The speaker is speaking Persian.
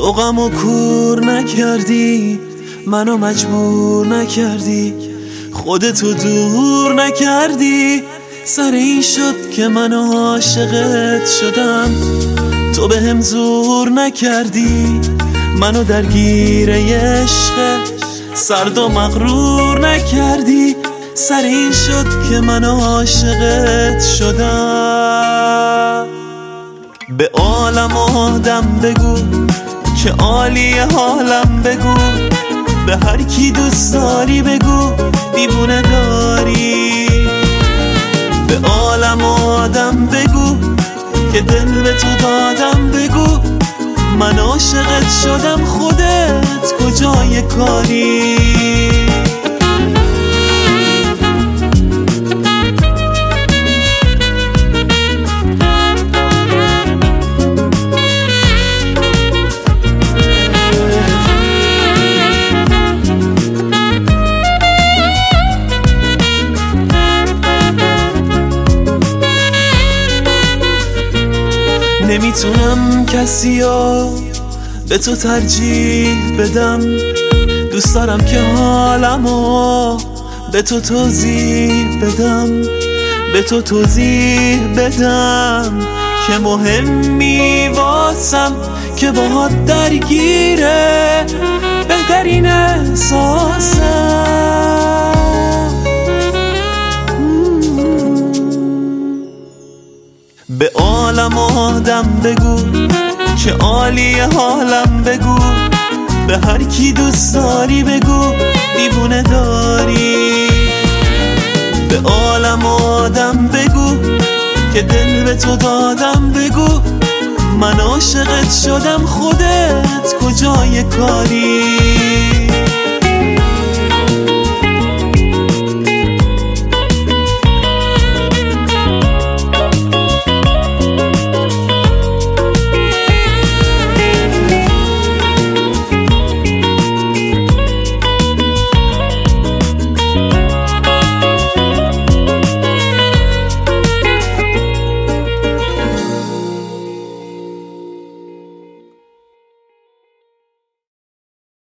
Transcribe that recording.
تو غمو کور نکردی، منو مجبور نکردی، خودتو دور نکردی. سر این شد که منو عاشقت شدم، تو بهم زور نکردی، منو درگیر عشق سرد و مغرور نکردی. سر این شد که منو عاشقت شدم. به عالم آدم بگو که عالی حالم بگو، به هر کی دوست داری بگو دیوونه داری. به عالم آدم بگو که دل به تو دادم بگو، من عاشقت شدم خودت کجای کاری. نمیتونم کسیو به تو ترجیح بدم، دوست دارم که حالمو به تو توضیح بدم، به تو توضیح بدم که مهمی واسم که باهات درگیره بهترین احساسم. به عالم آدم بگو که عالی حالم بگو، به هر کی دوست داری بگو دیوونه داری. به عالم آدم بگو که دل به تو دادم بگو، من عاشقت شدم خودت کجای کاری.